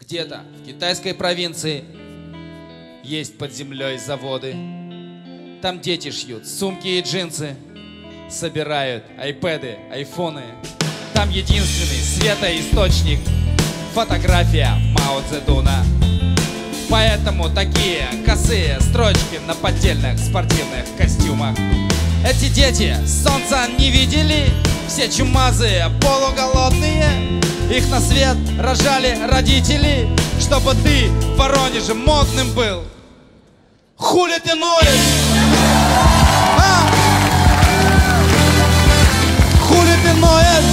Где-то в китайской провинции есть под землей заводы. Там дети шьют сумки и джинсы, собирают айпэды, айфоны. Там единственный светоисточник — фотография Мао Цзэдуна. Поэтому такие косые строчки на поддельных спортивных костюмах. Эти дети солнца не видели, все чумазые, полуголодные. Их на свет рожали родители, чтобы ты в Воронеже модным был. Хули ты ноешь? Хули ты ноешь?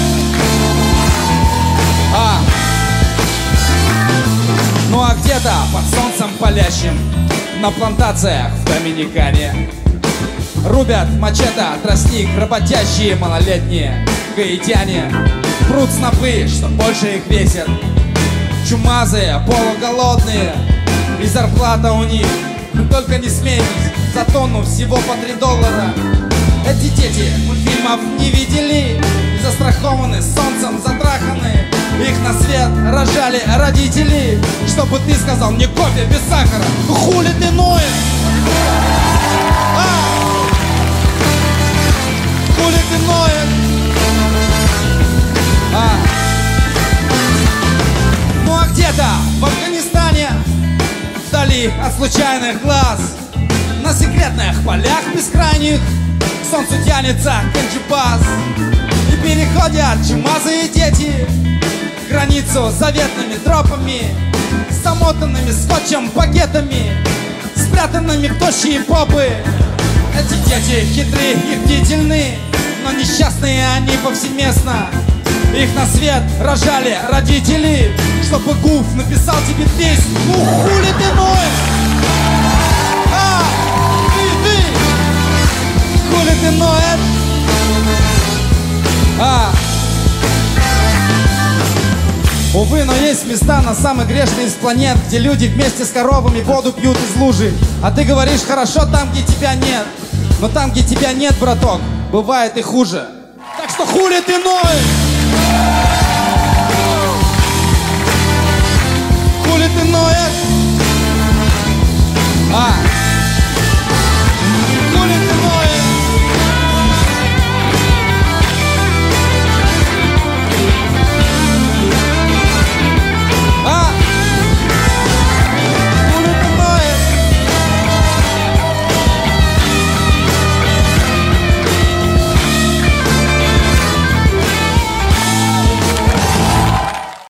Ну а где-то под солнцем палящим на плантациях в Доминикане рубят мачете тростник работящие малолетние гаитяне. Прут снопы, что больше их весит. Чумазые, полуголодные, и зарплата у них, только не смейтесь, за тонну всего по $3. Эти дети мультфильмов не видели, застрахованы солнцем, затраханы. Их на свет рожали родители, чтобы ты сказал мне кофе без сахара. Ну хули ты ноешь? Хули ты ноешь? Ну а где-то в Афганистане, вдали от случайных глаз, на секретных полях бескрайних к солнцу тянется Канджибас. И переходят чумазые дети границу заветными тропами, с замотанными скотчем пакетами, спрятанными в тощие попы. Эти дети хитрые и бдительны, но несчастные они повсеместно. Их на свет рожали родители, чтобы Гуф написал тебе песню. Ну хули ты ноешь? Ты! Хули ты ноешь? Увы, но есть места на самых грешных из планет, где люди вместе с коровами воду пьют из лужи. А ты говоришь, хорошо там, где тебя нет. Но там, где тебя нет, браток, бывает и хуже. Так что хули ты ноешь?